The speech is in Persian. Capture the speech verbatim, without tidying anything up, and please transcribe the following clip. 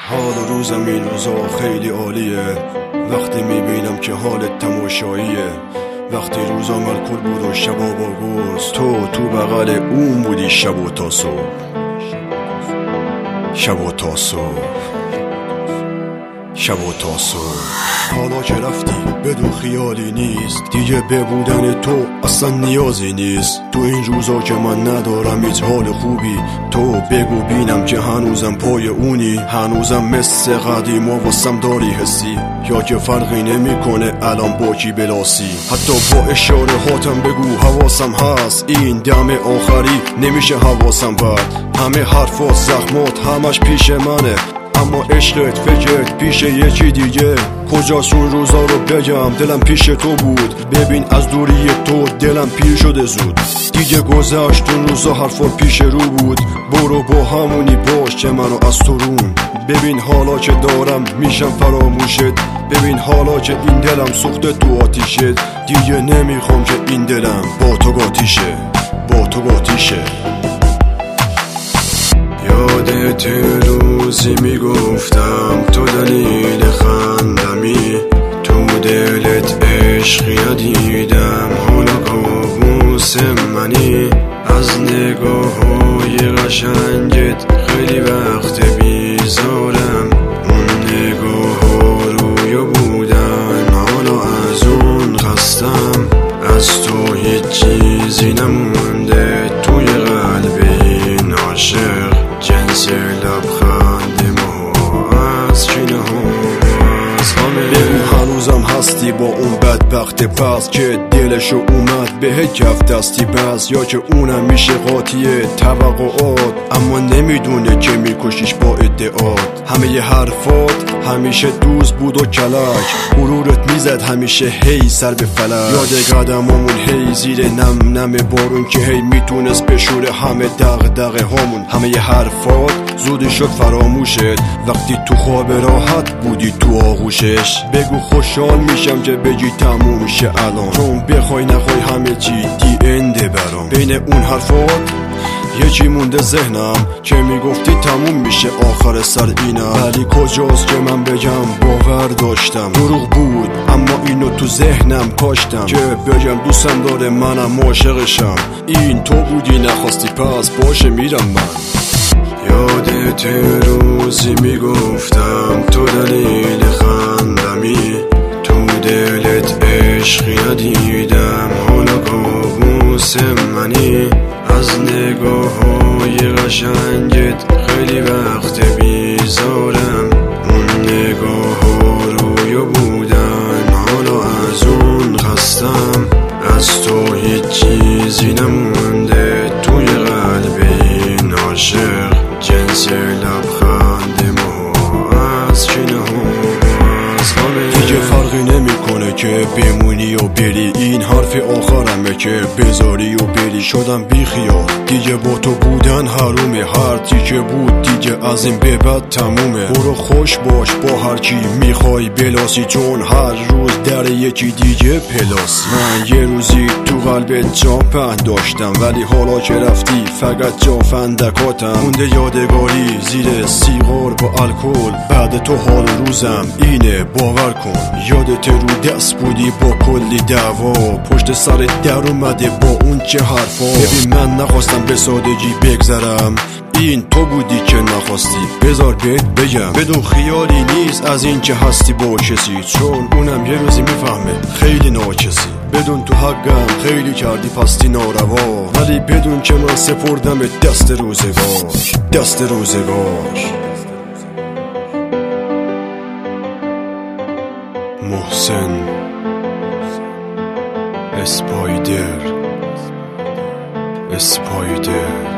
حال روزم این روزا خیلی عالیه، وقتی میبینم که حالت تماشاییه. وقتی روزا ملکل بود و شبا با گوز، تو تو بغل اون بودی شب و تا صبح، شب و تا صبح، شب و تا صبح. حالا که رفتی بدون خیالی نیست دیگه، به بودن تو اصلا نیازی نیست. تو این روزا که من ندارم هیچ حال خوبی، تو بگو بینم که هنوزم پای اونی، هنوزم مثل قدیم و واسم داری حسی، یا که فرقی نمی کنه الان با کی بلاسی. حتی با اشاره هاتم بگو حواسم هست، این دم آخری نمیشه حواسم برد. همه حرفات زخمات همش پیش منه، اما عشقت فکرت پیش یکی دیگه. کجاست اون روزا رو بگم، دلم پیش تو بود. ببین از دوری تو دلم پیر شده زود. دیگه گذشت اون روزا حرفات پیش رو بود، برو با همونی باش که منو از تو رون. ببین حالا که دارم میشم فراموشت، ببین حالا که این دلم سوخته تو آتیشت. دیگه نمیخوام که این دلم با تو قاطیشه، با تو قاطیشه. یادت روزی میگفتم تو دلیل خندمی، تو دلت عشقی ندیدم، حالا کابوس منی. از نگاه های قشنگت خیلی وقت بیزارم، اون نگاه ها رویا بودن، حالا از اون خستم. از تو هیچ چیزی نمونده توی قلب این عاشق، جنس لبخند ما از کینه ها از همه. بگو هنوزم هستی با اون بدبخت پس که دلشو اومد به کف دستی بس، یا که اونم میشه قاطی توقعات، اما نمیدونه که میکشیش با ادعات. همه ی حرفات همیشه دوست بود و کلک، غرورت میزد همیشه هی سر به فلک. یاد قدمامون هی زیر نم نم بارون که هی میتونست بشوره همه دغدغه هامون. همه ی حرفات زودی شد فراموشت، وقتی تو خواب راحت بودی تو آغوشش. بگو خوشحال میشم که بگی تموم شه الان، چون بخوای نخوای همه چی دی انده برام. بین اون حرفات یکی مونده ذهنم که میگفتی تموم میشه آخر سر اینم، ولی کجاست که من بگم باور داشتم. دروغ بود اما اینو تو ذهنم کاشتم، که بگم دوستم داره منم عاشقشم. این تو بودی نخواستی پس باشه میرم من. یادت روزی میگفتم تو دلیل خندمی، تو دلت عشقی ندیدم، حالا کابوس منی. از نگاه های قشنگت خیلی وقت بیزارم، اون نگاه ها رویا بودن، حالا از اون خستم. از تو هیچ چیزی نمونده توی قلب این عاشق، جنس لبخند ما از کینه ها از همه. دیگه فرقی نمیکنه که بمونی و بری، این حرف آخرمه که بذاری و بری. شدم بی خیال دیگه با تو بودن حرومه، هر که بود دیگه از این به بعد تمومه. برو خوش باش با هر کی میخوای بلاسی، چون هر روز در یکی دیگه پلاسی. من یه روزی تو قلبت جا پهن داشتم، ولی حالا که رفتی فقط جا فندکاتم مونده یادگاری زیر سیگار با الکل. بعد تو حال روزم اینه باور کن، یادت رو دست بودی با کلی دعوا، پشت سر در اومده با اون چه حرفا. ببین من نخواستم به سادگی بگذرم، این تو بودی که نخواستی. بذار بهت بگم بدون خیالی نیست از این که هستی با کسی، چون اونم یه روزی میفهمه خیلی ناکسی. بدون تو حقم خیلی کردی پستی ناروا، ولی بدون که من سپردم دست روزگار، دست روزگار. محسن اسپایدر، اسپایدر.